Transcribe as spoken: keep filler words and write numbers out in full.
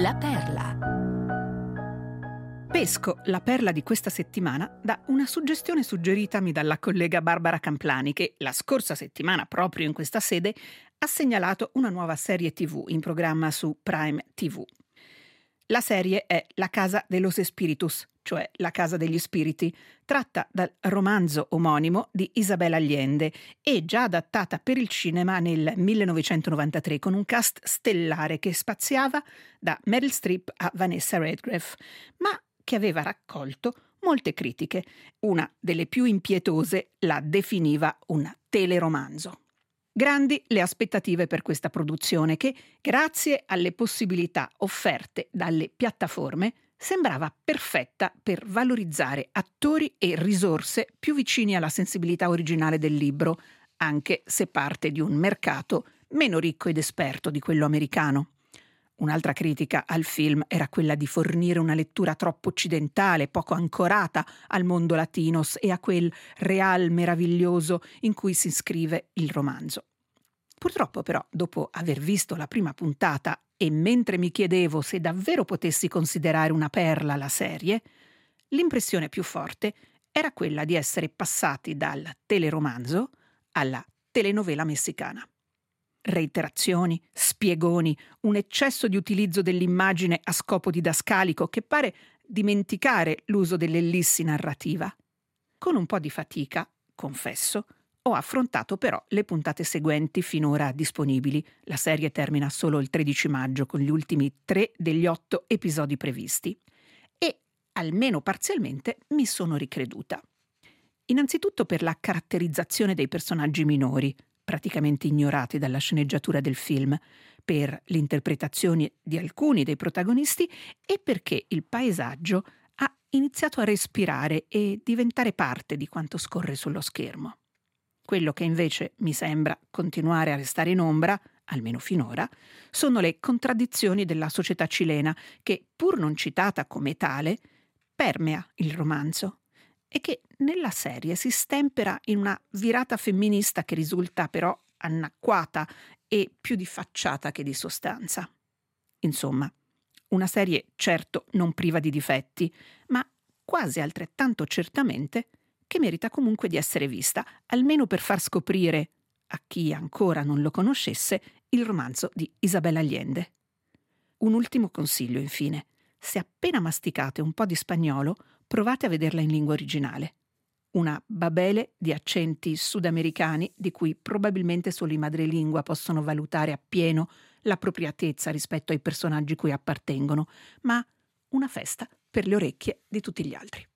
La perla. Pesco la perla di questa settimana da una suggestione suggeritami dalla collega Barbara Camplani, che la scorsa settimana, proprio in questa sede, ha segnalato una nuova serie tivù in programma su Prime tivù. La serie è La Casa de los Espíritus, cioè La Casa degli Spiriti, tratta dal romanzo omonimo di Isabel Allende e già adattata per il cinema nel millenovecentonovantatré con un cast stellare che spaziava da Meryl Streep a Vanessa Redgrave, ma che aveva raccolto molte critiche. Una delle più impietose la definiva un teleromanzo. Grandi le aspettative per questa produzione che, grazie alle possibilità offerte dalle piattaforme, sembrava perfetta per valorizzare attori e risorse più vicini alla sensibilità originale del libro, anche se parte di un mercato meno ricco ed esperto di quello americano. Un'altra critica al film era quella di fornire una lettura troppo occidentale, poco ancorata al mondo latinos e a quel real meraviglioso in cui si iscrive il romanzo. Purtroppo però, dopo aver visto la prima puntata e mentre mi chiedevo se davvero potessi considerare una perla la serie, l'impressione più forte era quella di essere passati dal teleromanzo alla telenovela messicana. Reiterazioni, spiegoni, un eccesso di utilizzo dell'immagine a scopo didascalico che pare dimenticare l'uso dell'ellissi narrativa. Con un po' di fatica, confesso, ho affrontato però le puntate seguenti finora disponibili. La serie termina solo il tredici maggio con gli ultimi tre degli otto episodi previsti. E, almeno parzialmente, mi sono ricreduta. Innanzitutto per la caratterizzazione dei personaggi minori, praticamente ignorati dalla sceneggiatura del film, per le interpretazioni di alcuni dei protagonisti e perché il paesaggio ha iniziato a respirare e diventare parte di quanto scorre sullo schermo. Quello che invece mi sembra continuare a restare in ombra, almeno finora, sono le contraddizioni della società cilena che, pur non citata come tale, permea il romanzo e che nella serie si stempera in una virata femminista che risulta però anacquata e più di facciata che di sostanza. Insomma, una serie certo non priva di difetti, ma quasi altrettanto certamente che merita comunque di essere vista, almeno per far scoprire, a chi ancora non lo conoscesse, il romanzo di Isabel Allende. Un ultimo consiglio, infine. Se appena masticate un po' di spagnolo, provate a vederla in lingua originale. Una babele di accenti sudamericani di cui probabilmente solo i madrelingua possono valutare appieno l'appropriatezza rispetto ai personaggi cui appartengono, ma una festa per le orecchie di tutti gli altri.